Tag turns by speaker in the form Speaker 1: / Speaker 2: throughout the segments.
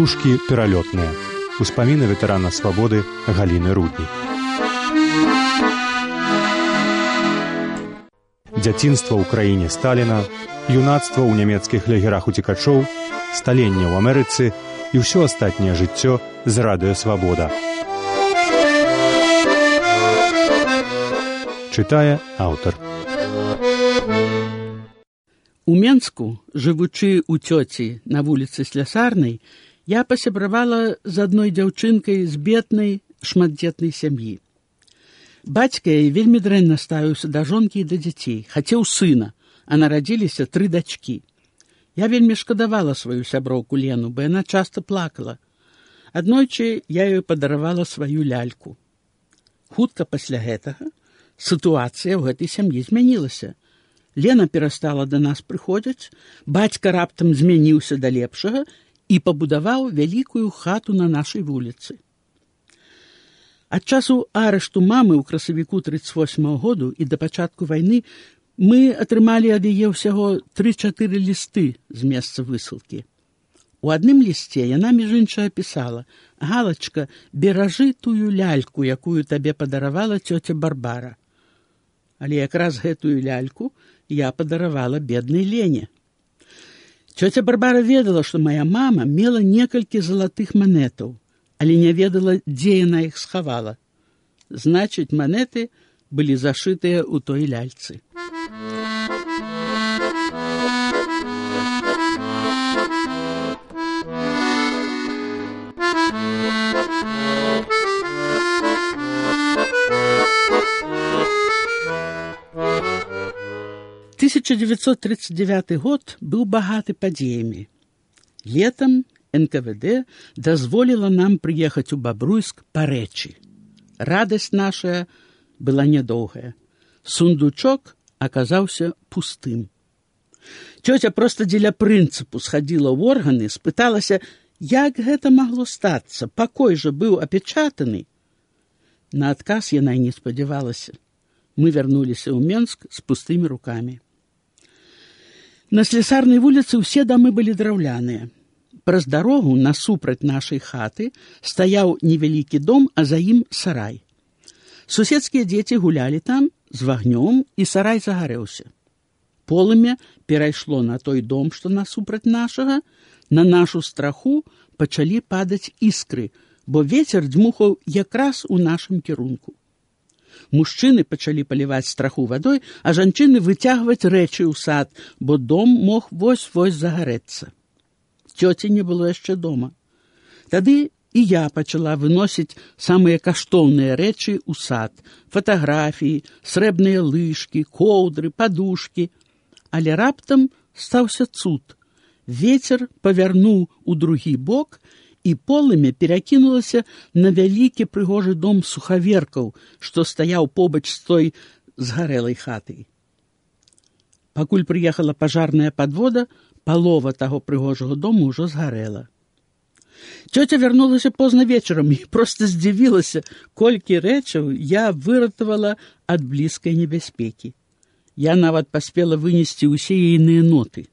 Speaker 1: Птушкі пералётныя. Успаміны ветэрана свабоды Галіны Руднік. Дзяцінства ў краіне Сталіна, юнацтва ў нямецкіх лагерах уцекачоў, сталенне ў Амерыцы і ўсё астатняе жыццё з радыё «Свабода». Чытае аўтар.
Speaker 2: У Менску, жывучы ў цёці на вуліцы Слясарнай, я пасябравала з адной дзяўчынкай з беднай, шматдзетнай сям'і. Бацька яе вельмі дрэнна ставіўся да жонкі і да дзяцей, хацеў сына, а нарадзіліся 3 дачкі. Я вельмі шкадавала сваю сяброўку Лену, бо яна часта плакала. Аднойчы я ёй падаравала сваю ляльку. Хутка пасля гэтага сітуацыя ў гэтай сям'і змянілася. Лена перастала да нас прыходзіць, бацька раптам змяніўся да лепшага і пабудаваў вялікую хату на нашай вуліцы. Ад часу арышту мамы ў красавіку 38-го году і да пачатку вайны мы атрымалі ад яе ўсяго 3-4 лісты з месца высылкі. У адным лісце яна, між іншага, пісала: «Галачка, беражы тую ляльку, якую табе падаравала цёця Барбара». Але якраз гэтую ляльку я падаравала беднай Лене. Цёця Барбара ведала, што мая мама мела некалькі залатых манетаў, але не ведала, дзе яна іх схавала. Значыць, манеты былі зашытыя ў той ляльцы. – 1939 год быў багаты падзеямі. Летам НКВД дазволіла нам прыехаць у Бабруйск па рэчы. Радасць нашая была нядоўгая. Сундучок аказаўся пустым. Цёця проста дзеля прынцыпу схадзіла ў органы, спыталася, як гэта магло стацца, пакой жа быў апячатаны. На адказ яна і не спадзявалася. Мы вярнуліся ў Менск з пустымі рукамі. На Слясарнай вуліцы ўсе дамы былі драўляныя. Праз дарогу насупраць нашай хаты стаяў невялікі дом, а за ім сарай. Суседскія дзеці гулялі там з вагнём, і сарай загарэўся. Полымя перайшло на той дом, што насупраць нашага. На нашу страху пачалі падаць іскры, бо вецер дзьмухаў якраз у нашым кірунку. Мужчыны пачалі паліваць страху вадой, а жанчыны выцягваць рэчы ў сад, бо дом мог вось-вось загарэцца. Цёці не было яшчэ дома. Тады і я пачала выносіць самыя каштоўныя рэчы ў сад: фатаграфіі, срэбныя лыжкі, коўдры, падушкі. Але раптам стаўся цуд. Вецер павярнуў у другі бок, і полымя перакінулася на вялікі прыгожы дом сухаверкаў, што стаяў побач з той згарэлай хатай. Пакуль прыехала пажарная падвода, палова таго прыгожага дому ўжо згарэла. Цёця вярнулася позна вечарам і проста здзівілася, колькі рэчаў я выратавала ад блізкай небяспекі. Я нават паспела вынесці ўсе ейныя ноты.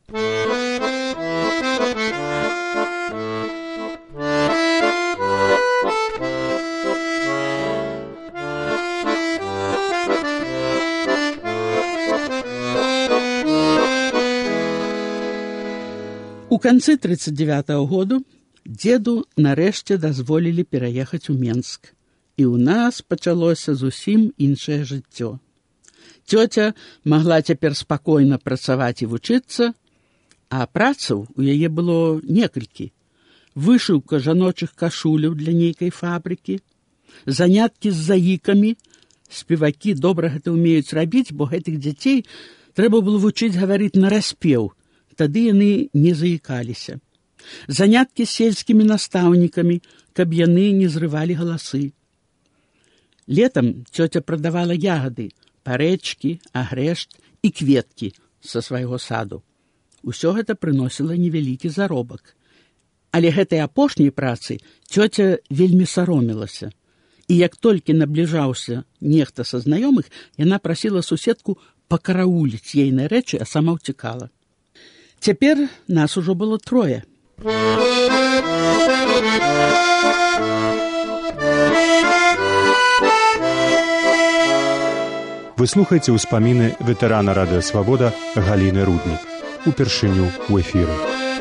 Speaker 2: У канцы 39-го году дзеду нарэшце дазволілі пераехаць у Менск, і ў нас пачалося зусім іншае жыццё. Цёця магла цяпер спакойна працаваць і вучыцца, а працаў у яе было некалькі. Вышыўка жаночых кашуляў для нейкай фабрыкі, заняткі з заікамі. Спевакі добра гэта ўмеюць рабіць, бо гэтых дзяцей трэба было вучыць гаварыць нараспеў, тады яны не заікаліся. Заняткі з сельскімі настаўнікамі, каб яны не зрывалі галасы. Летам цёця прадавала ягады, парэчкі, агрэшт і кветкі са свайго саду. Усё гэта прыносіла невялікі заробак. Але гэтай апошняй працы цёця вельмі саромілася. І як толькі набліжаўся нехта са знаёмых, яна прасіла суседку пакарауліць ейныя рэчы, а сама ўцякала. Цяпер нас ужо было 3.
Speaker 1: Вы слухаеце ўспаміны ветэрана радыё «Свабода» Галіны Руднік. Упершыню ў эфіры.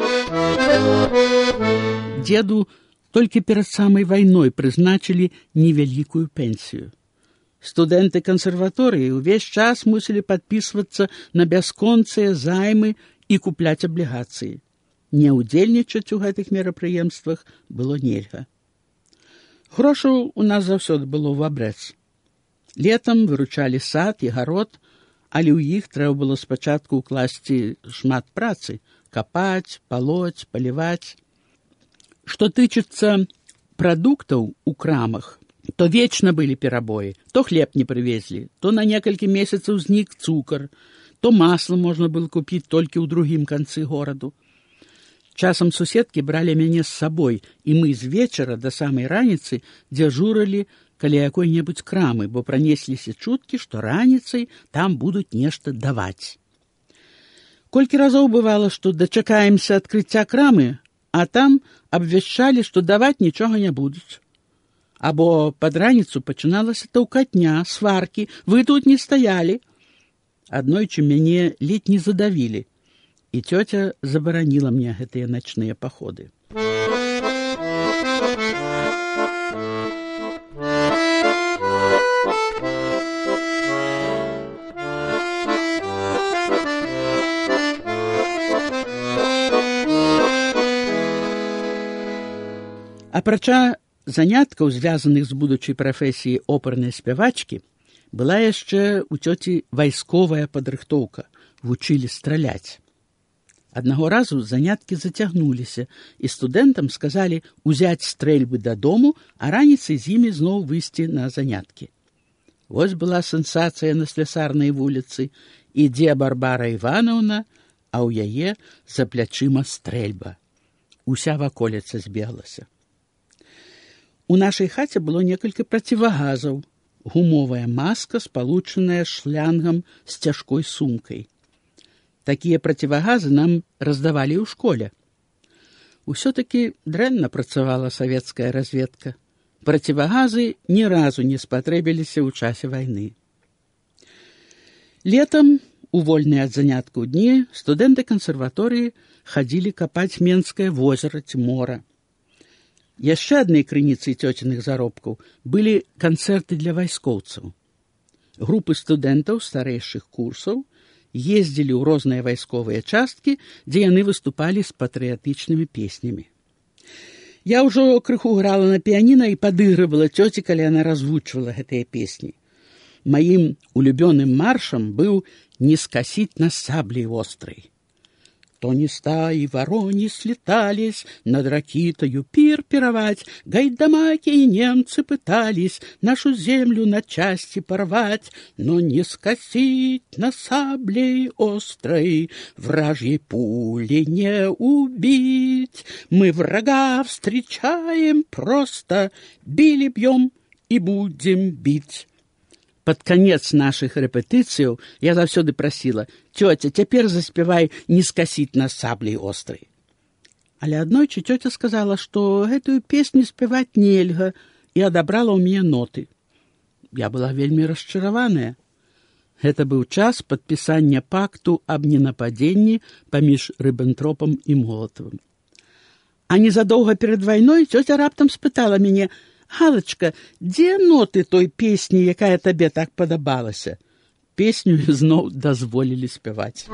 Speaker 2: Деду толькі перад самай вайной прызначылі невялікую пенсію. Студэнты кансерваторыі ўвесь час мусілі падпісвацца на бясконцыя займы і купляць аблігацыі. Не ўдзельнічаць у гэтых мерапрыемствах было нельга. Грошаў у нас заўсёды было ў абрэз. Летам выручалі сад і гарод, але ў іх трэба было спачатку ўкласці шмат працы – капаць, палоць, паліваць. Што тычыцца прадуктаў у крамах, то вечна былі перабоі. То хлеб не прывезлі, то на некалькі месяцаў знік цукар, то масла можна было купіць толькі ў другім канцы гораду. Часам суседкі бралі мяне з сабой, і мы з вечара да самай раніцы дзяжурылі каля якой-небудзь крамы, бо пранесліся чуткі, што раніцай там будуць нешта даваць. Колькі разоў бывала, што дачакаемся адкрыцця крамы, а там абвяшчалі, што даваць нічога не будуць. Або пад раніцу пачыналася таўкатня, сваркі, вы тут не стаялі. Аднойчы мяне ледзь не задавілі, і цёця забараніла мне гэтыя начныя паходы. Апрача заняткаў, звязаных з будучай прафесіяй опернай спявачкі, была яшчэ ў цёці вайсковая падрыхтоўка, вучылі страляць. Аднаго разу заняткі зацягнуліся, і студэнтам сказалі узяць стрэльбы дадому, а раніцай з імі зноў выйсці на заняткі. Вось была сенсацыя на Слясарнай вуліцы. Ідзе Барбара Іванаўна, а ў яе за плячыма стрэльба. Уся ваколіца збеглася. У нашай хаце было некалькі процівагазаў. Гумовая маска, спалучаная шлангам з цяжкой сумкай. Такія процівагазы нам раздавалі ў школе. Усё-такі дрэнна працавала савецкая разведка. Процівагазы ні разу не спатрэбіліся ў часе вайны. Летам, у вольныя ад заняткаў дні, студэнты кансерваторыі хадзілі капаць Менскае возера ці мора. Яшчэ аднай крыніцай цёціных заробкаў былі канцэрты для вайскоўцаў. Групы студэнтаў старэйшых курсаў ездзілі ў розныя вайсковыя часткі, дзе яны выступалі з патрыятычнымі песнямі. Я ўжо крыху грала на піяніна і падыгрывала цёці, калі яна развучвала гэтыя песні. Маім улюбёным маршам быў «Не скасіць на саблей острай». То не стаи ворони слетались над ракитою пир пировать, гайдамаки и немцы пытались нашу землю на части порвать, но не скосить на саблей острой, вражьей пули не убить. Мы врага встречаем просто, били бьем и будем бить. Под конец наших рэпетыцыяў я заўсёды прасіла: «Тёця, цяпер заспявай «Не скасіць на саблей острай». Але аднойчы цёця сказала, што гэтую песню спяваць нельга, і адабрала ў мяне ноты. Я была вельмі расчараваная. Гэта быў час падпісання пакту аб ненападзенні паміж Рыббентропам і Молатавым. А незадоўга перад вайной цёця раптам спытала мяне: «Галачка, дзе ноты той песні, якая табе так падабалася?» Песню зноў дазволілі спяваць.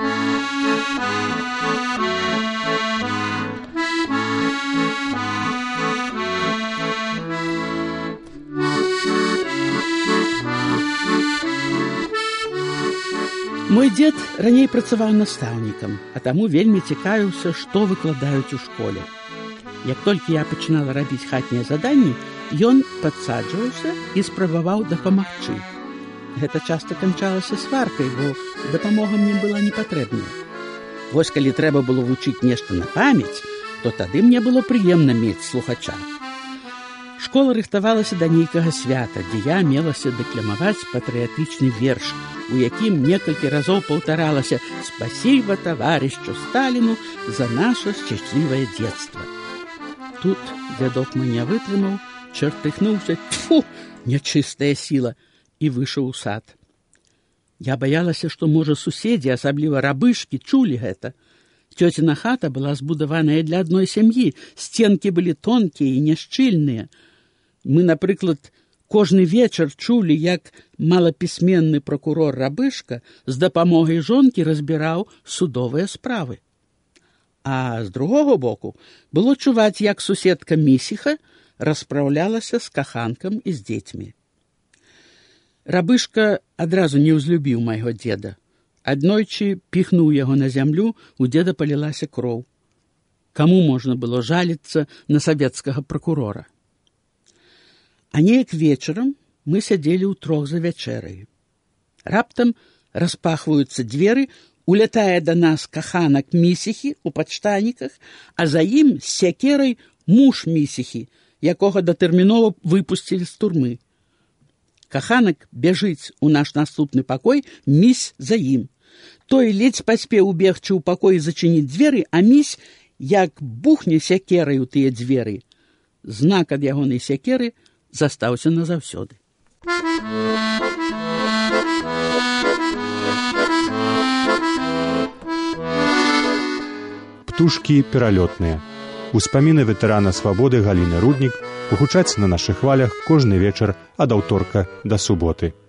Speaker 2: Мой дзед раней працаваў настаўнікам, а таму вельмі цікавіўся, што выкладаюць у школе. Як толькі я пачынала рабіць хатнія заданні, ён падсаджваўся і спрабаваў дапамагчы. Гэта часта канчалася сваркай, бо дапамога мне была не патрэбная. Вось калі трэба было вучыць нешта на памяць, то тады мне было прыемна мець слухача. Школа рыхтавалася да нейкага свята, дзе я мелася дэкламаваць патрыятычны верш, у якім некалькі разоў паўтаралася «Спасибо товарищу Сталину за наше счастливое детство». Тут дзядок мой не вытрымаў, чертыхнуўся, тьфу, нячыстая сіла, і выйшаў у сад. Я баялася, што, можа, суседзі, асабліва рабышкі, чулі гэта. Цёціна хата была збудаваная для адной сям'і, сценкі былі тонкія і няшчыльныя. Мы, напрыклад, кожны вечар чулі, як малапісьменны пракурор рабышка з дапамогай жонкі разбіраў судовыя справы. А з другога боку было чуваць, як суседка Місіха распраўлялася з каханкам і з дзецьмі. Рабышка адразу не ўзлюбіў майго дзеда. Аднойчы піхнуў яго на зямлю, у дзеда палілася кроў. Каму можна было жаліцца на савецкага пракурора? А неяк вечарам мы сядзелі ўтрох за вячэрай. Раптам распахваюцца дзверы, улятае да нас каханак Місіхі ў падштаніках, а за ім з сякерай муж Місіхі, якога датэрмінова выпусцілі з турмы. Каханак бяжыць у наш наступны пакой, місь за ім. Той ледзь паспеў убегчы ў пакой і зачыніць дзверы, а місь як бухне сякерай у тыя дзверы. Знак ад ягонай сякеры застаўся назаўсёды.
Speaker 1: Птушкі пералётныя. Успаміны ветэрана свабоды Галіны Руднік гучаць на нашых хвалях кожны вечар ад аўторка да суботы.